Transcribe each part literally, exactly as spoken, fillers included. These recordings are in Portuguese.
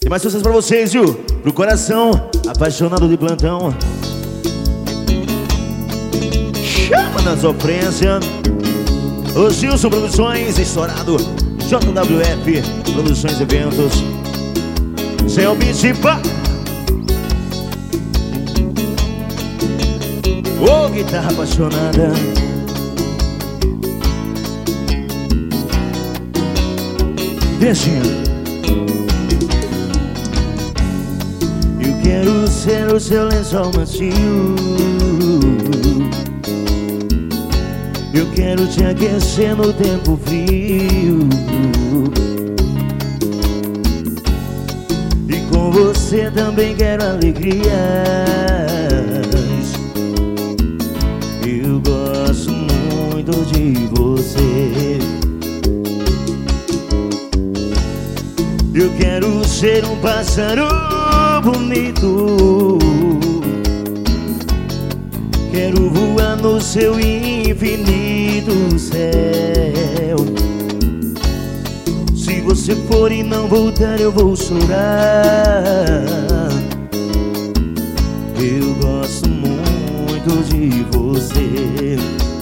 Tem mais sucesso pra vocês, viu? Pro coração apaixonado de plantão. Chama na sofrência. O Gilson Produções, estourado. J W F Produções Eventos. Seu Bichipa. Ô, oh, guitarra apaixonada. Deixinha. Eu quero ser o seu lençol macio. Eu quero te aquecer no tempo frio. E com você também quero alegrias. Eu gosto muito de você. Eu quero ser um pássaro bonito. Quero voar no seu infinito céu. Se você for e não voltar, eu vou chorar. Eu gosto muito de você.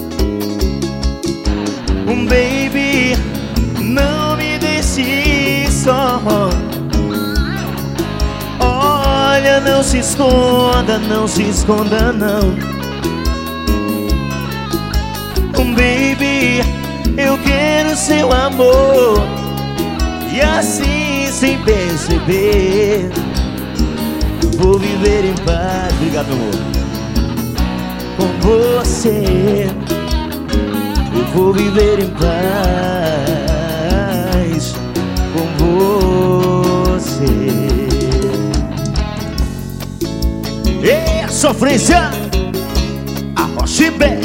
Um baby, não me deixe só. Olha, não se esconda, não se esconda não. Um baby, eu quero seu amor. E assim, sem perceber, vou viver em paz. Obrigado, meu amor. Com você eu vou viver em paz. Com você. E a sofrência, a Rochibé.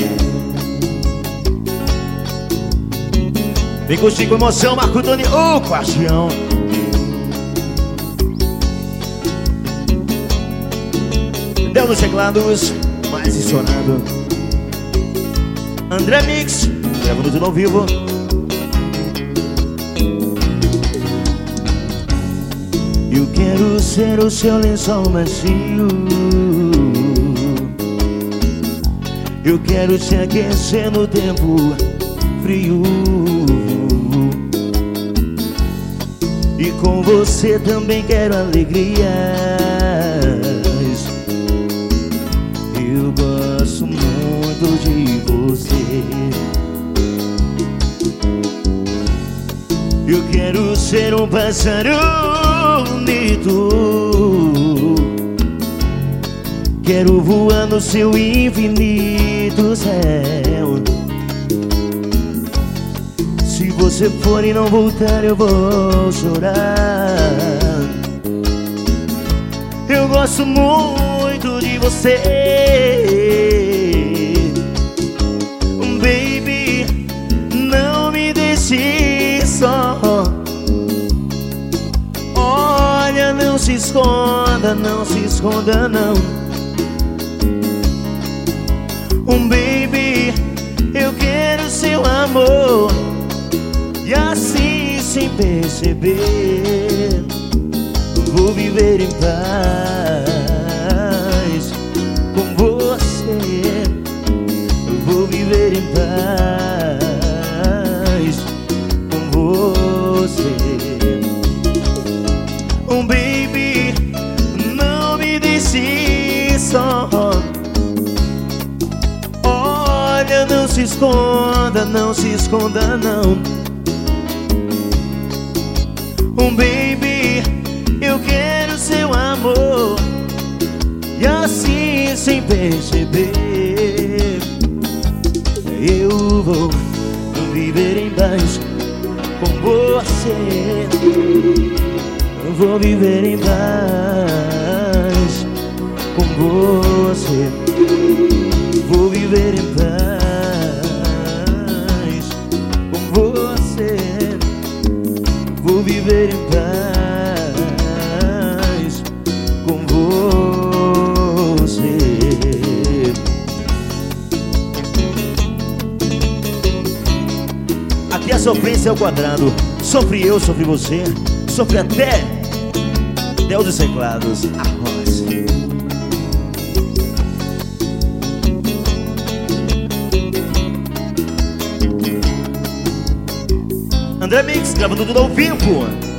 Vem curtir com emoção, Marco Tony, ô oh, paixão. Deu nos teclados, mais estourado. André Mix, gravando tudo ao vivo. Eu quero ser o seu lençol macio. Eu quero te aquecer no tempo frio. E com você também quero alegrias. Eu gosto muito de você. Eu quero ser um pássaro bonito. Quero voar no seu infinito céu. Se você for e não voltar, eu vou chorar. Eu gosto muito de você. Baby, não me deixe só. Olha, não se esconda, não se esconda não. Um baby, eu quero seu amor. E assim, sem perceber, vou viver em paz. Com você, vou viver em paz. Com você. Um baby, não me deixe só. Olha, não se esconda, não se esconda não. Um baby, eu quero seu amor. E assim, sem perceber, eu vou viver em paz. Com você, eu vou viver em paz. Com você, vou viver em paz. Com você, vou viver em paz. Com você. Aqui a sofrência é o quadrado. Sofre eu, sofre você. Sofre até Del dos Teclados, a Rose. André Mix, gravando tudo ao vivo.